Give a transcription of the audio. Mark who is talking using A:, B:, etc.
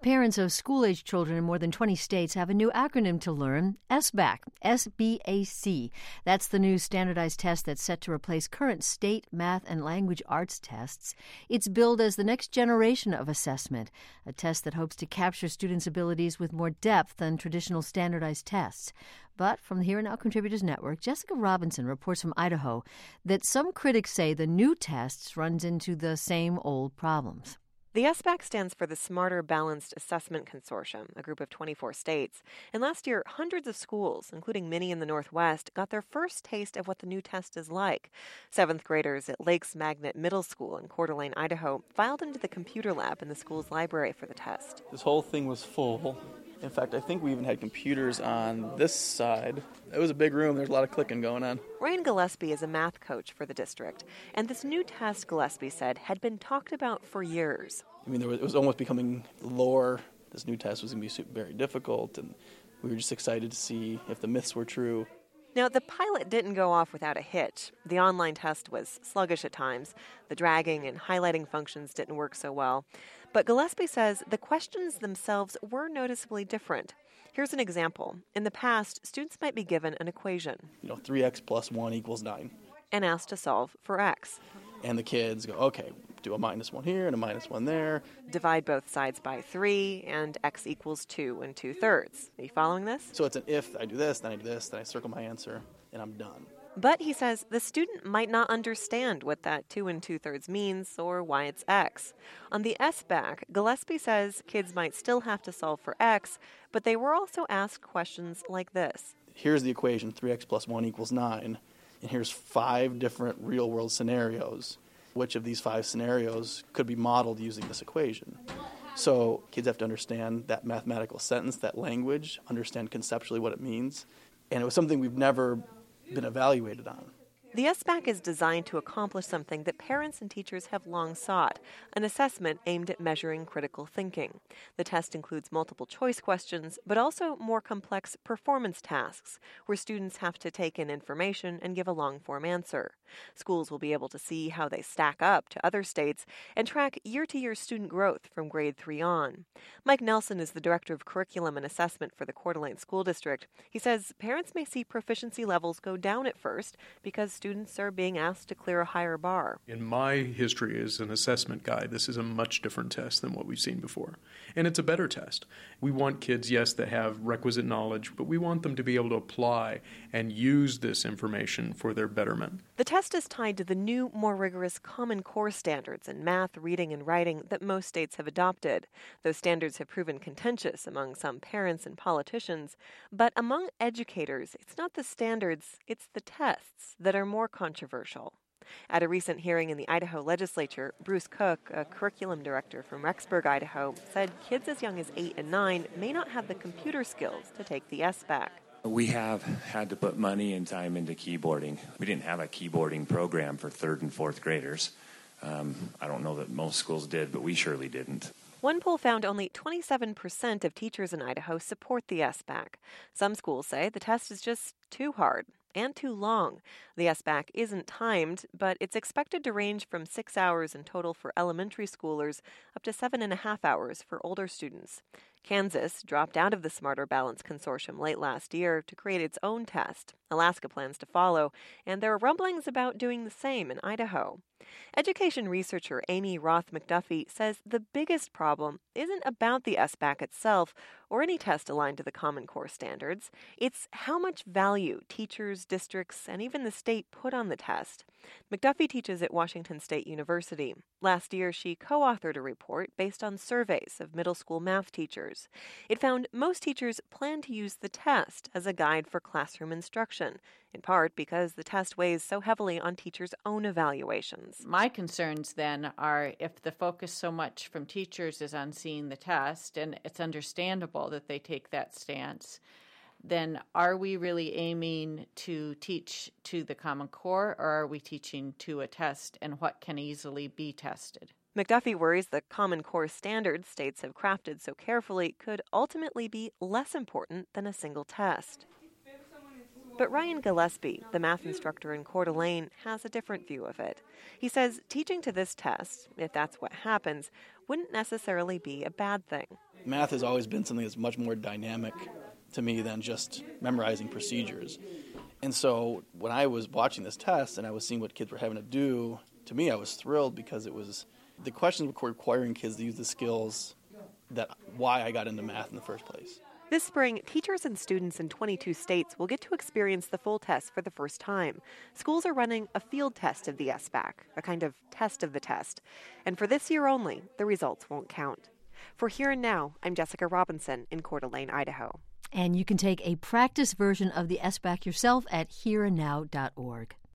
A: Parents of school-age children in more than 20 states have a new acronym to learn, SBAC, S-B-A-C. That's the new standardized test that's set to replace current state math and language arts tests. It's billed as the next generation of assessment, a test that hopes to capture students' abilities with more depth than traditional standardized tests. But from the Here and Now Contributors Network, Jessica Robinson reports from Idaho that some critics say the new tests runs into the same old problems.
B: The SBAC stands for the Smarter Balanced Assessment Consortium, a group of 24 states. And last year, hundreds of schools, including many in the Northwest, got their first taste of what the new test is like. Seventh graders at Lakes Magnet Middle School in Coeur d'Alene, Idaho, filed into the computer lab in the school's library for the test.
C: This whole thing was full. In fact, I think we even had computers on this side. It was a big room. There's a lot of clicking going on.
B: Ryan Gillespie is a math coach for the district, and this new test, Gillespie said, had been talked about for years.
C: I mean, it was almost becoming lore. This new test was going to be very difficult, and we were just excited to see if the myths were true.
B: Now, the pilot didn't go off without a hitch. The online test was sluggish at times. The dragging and highlighting functions didn't work so well. But Gillespie says the questions themselves were noticeably different. Here's an example. In the past, students might be given an equation.
C: 3x plus 1 equals 9.
B: And asked to solve for x.
C: And the kids go, okay, do a -1 here and a -1 there.
B: Divide both sides by 3, and x equals 2 2/3. Are you following this?
C: So it's an if I do this, then I do this, then I circle my answer, and I'm done.
B: But he says the student might not understand what that 2 2/3 means or why it's x. On the SBAC, Gillespie says kids might still have to solve for x, but they were also asked questions like this.
C: Here's the equation, 3x plus 1 equals 9, and here's 5 different real-world scenarios. Which of these 5 scenarios could be modeled using this equation? So kids have to understand that mathematical sentence, that language, understand conceptually what it means, and it was something we've never been evaluated on.
B: The SBAC is designed to accomplish something that parents and teachers have long sought, an assessment aimed at measuring critical thinking. The test includes multiple choice questions, but also more complex performance tasks, where students have to take in information and give a long-form answer. Schools will be able to see how they stack up to other states and track year-to-year student growth from grade 3 on. Mike Nelson is the Director of Curriculum and Assessment for the Coeur d'Alene School District. He says parents may see proficiency levels go down at first because students are being asked to clear a higher bar.
D: In my history as an assessment guide, this is a much different test than what we've seen before. And it's a better test. We want kids, yes, that have requisite knowledge, but we want them to be able to apply and use this information for their betterment.
B: The test is tied to the new, more rigorous Common Core standards in math, reading, and writing that most states have adopted. Those standards have proven contentious among some parents and politicians, but among educators, it's not the standards, it's the tests that are more controversial. At a recent hearing in the Idaho legislature, Bruce Cook, a curriculum director from Rexburg, Idaho, said kids as young as 8 and 9 may not have the computer skills to take the SBAC.
E: We have had to put money and time into keyboarding. We didn't have a keyboarding program for 3rd and 4th graders. I don't know that most schools did, but we surely didn't.
B: One poll found only 27% of teachers in Idaho support the SBAC. Some schools say the test is just too hard and too long. The SBAC isn't timed, but it's expected to range from 6 hours in total for elementary schoolers up to 7.5 hours for older students. Kansas dropped out of the Smarter Balance Consortium late last year to create its own test. Alaska plans to follow, and there are rumblings about doing the same in Idaho. Education researcher Amy Roth McDuffie says the biggest problem isn't about the SBAC itself or any test aligned to the Common Core standards. It's how much value teachers, districts, and even the state put on the test. McDuffie teaches at Washington State University. Last year, she co-authored a report based on surveys of middle school math teachers. It found most teachers plan to use the test as a guide for classroom instruction, in part because the test weighs so heavily on teachers' own evaluations.
F: My concerns then are if the focus so much from teachers is on seeing the test, and it's understandable that they take that stance, then are we really aiming to teach to the Common Core, or are we teaching to a test and what can easily be tested?
B: McDuffie worries the Common Core standards states have crafted so carefully could ultimately be less important than a single test. But Ryan Gillespie, the math instructor in Coeur d'Alene, has a different view of it. He says teaching to this test, if that's what happens, wouldn't necessarily be a bad thing.
C: Math has always been something that's much more dynamic to me than just memorizing procedures. And so when I was watching this test and I was seeing what kids were having to do, to me I was thrilled because the questions were requiring kids to use the skills why I got into math in the first place.
B: This spring, teachers and students in 22 states will get to experience the full test for the first time. Schools are running a field test of the SBAC, a kind of test of the test. And for this year only, the results won't count. For Here and Now, I'm Jessica Robinson in Coeur d'Alene, Idaho.
A: And you can take a practice version of the SBAC yourself at hereandnow.org.